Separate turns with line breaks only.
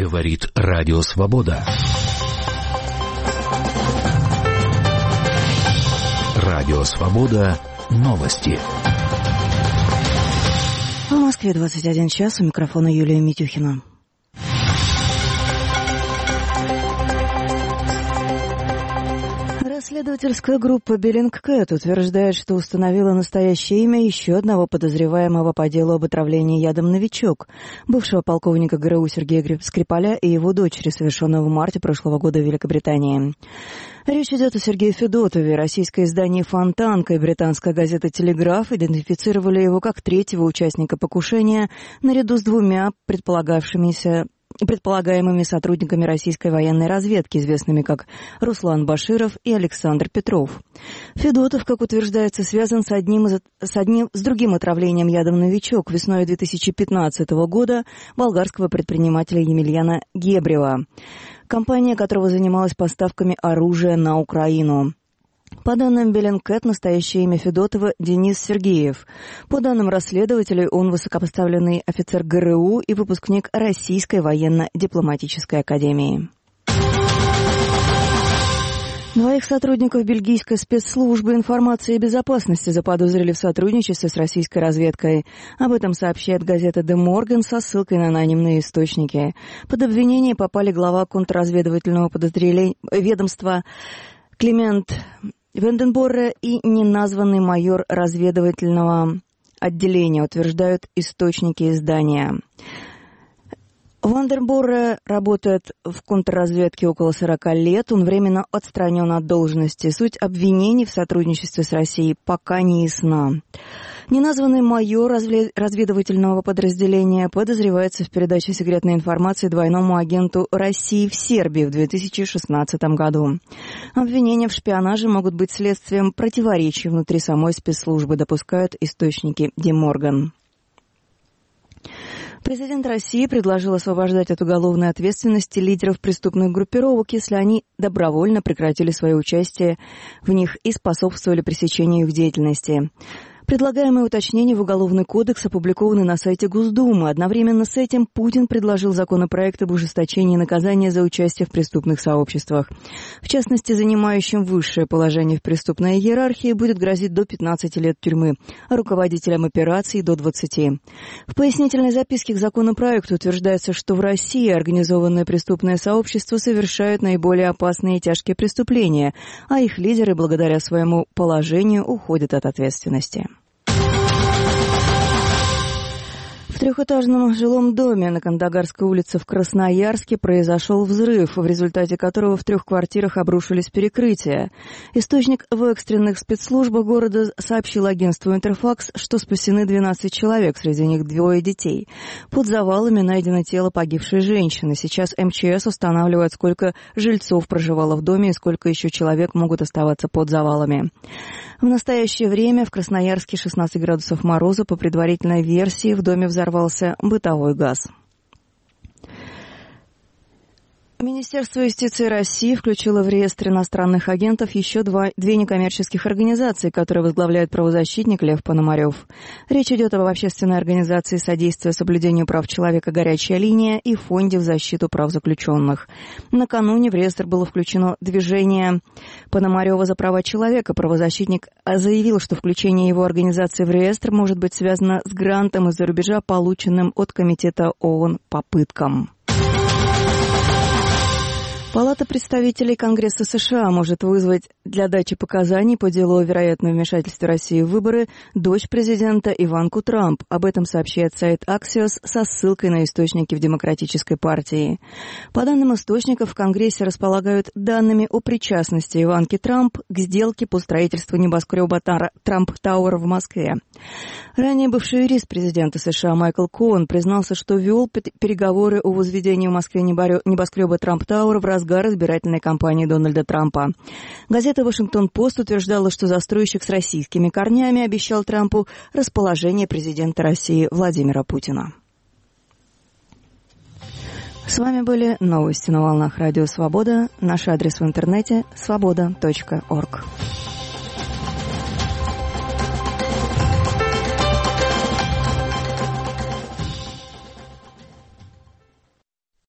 Говорит Радио Свобода. Радио Свобода. Новости.
В Москве 21 час. У микрофона Юлия Митюхина. Расследовательская группа Bellingcat утверждает, что установила настоящее имя еще одного подозреваемого по делу об отравлении ядом «Новичок», бывшего полковника ГРУ Сергея Скрипаля и его дочери, совершенного в марте прошлого года в Великобритании. Речь идет о Сергее Федотове. Российское издание «Фонтанка» и британская газета «Телеграф» идентифицировали его как третьего участника покушения наряду с двумя предполагаемыми сотрудниками российской военной разведки, известными как Руслан Баширов и Александр Петров. Федотов, как утверждается, связан с другим отравлением ядом «Новичок» весной 2015 года болгарского предпринимателя Емельяна Гебрева, компания которого занималась поставками оружия на Украину. По данным Bellingcat, настоящее имя Федотова – Денис Сергеев. По данным расследователей, он высокопоставленный офицер ГРУ и выпускник Российской военно-дипломатической академии. Двоих сотрудников бельгийской спецслужбы информации и безопасности заподозрили в сотрудничестве с российской разведкой. Об этом сообщает газета «De Morgen» со ссылкой на анонимные источники. Под обвинение попали глава контрразведывательного ведомства Климент Ванденборре и неназванный майор разведывательного отделения, утверждают источники издания. Ванденборре работает в контрразведке около 40 лет. Он временно отстранен от должности. Суть обвинений в сотрудничестве с Россией пока не ясна. Неназванный майор разведывательного подразделения подозревается в передаче секретной информации двойному агенту России в Сербии в 2016 году. Обвинения в шпионаже могут быть следствием противоречий внутри самой спецслужбы, допускают источники De Morgen. Президент России предложил освобождать от уголовной ответственности лидеров преступных группировок, если они добровольно прекратили свое участие в них и способствовали пресечению их деятельности. Предлагаемые уточнения в Уголовный кодекс опубликованы на сайте Госдумы. Одновременно с этим Путин предложил законопроект об ужесточении наказания за участие в преступных сообществах. В частности, занимающим высшее положение в преступной иерархии будет грозить до 15 лет тюрьмы, а руководителям операций до 20. В пояснительной записке к законопроекту утверждается, что в России организованное преступное сообщество совершает наиболее опасные и тяжкие преступления, а их лидеры, благодаря своему положению, уходят от ответственности. В трехэтажном жилом доме на Кандагарской улице в Красноярске произошел взрыв, в результате которого в 3 квартирах обрушились перекрытия. Источник в экстренных спецслужбах города сообщил агентству «Интерфакс», что спасены 12 человек, среди них 2 детей. Под завалами найдено тело погибшей женщины. Сейчас МЧС устанавливает, сколько жильцов проживало в доме и сколько еще человек могут оставаться под завалами. В настоящее время в Красноярске 16 градусов мороза. По предварительной версии в доме взорвался бытовой газ. Министерство юстиции России включило в реестр иностранных агентов еще 2 некоммерческих организации, которые возглавляет правозащитник Лев Пономарев. Речь идет об общественной организации содействия соблюдению прав человека «Горячая линия» и Фонде в защиту прав заключенных. Накануне в реестр было включено движение Пономарева за права человека. Правозащитник заявил, что включение его организации в реестр может быть связано с грантом из-за рубежа, полученным от Комитета ООН по пыткам. Палата представителей Конгресса США может вызвать для дачи показаний по делу о вероятном вмешательстве России в выборы дочь президента Иванку Трамп. Об этом сообщает сайт Axios со ссылкой на источники в Демократической партии. По данным источников, в Конгрессе располагают данными о причастности Иванки Трамп к сделке по строительству небоскреба Трамп Тауэр в Москве. Ранее бывший юрист президента США Майкл Коэн признался, что вел переговоры о возведении в Москве небоскреба Трамп Тауэр в разгар избирательной кампании Дональда Трампа. Газета «Вашингтон-Пост» утверждала, что застройщик с российскими корнями обещал Трампу расположение президента России Владимира Путина. С вами были новости на волнах Радио Свобода. Наш адрес в интернете – svoboda.org.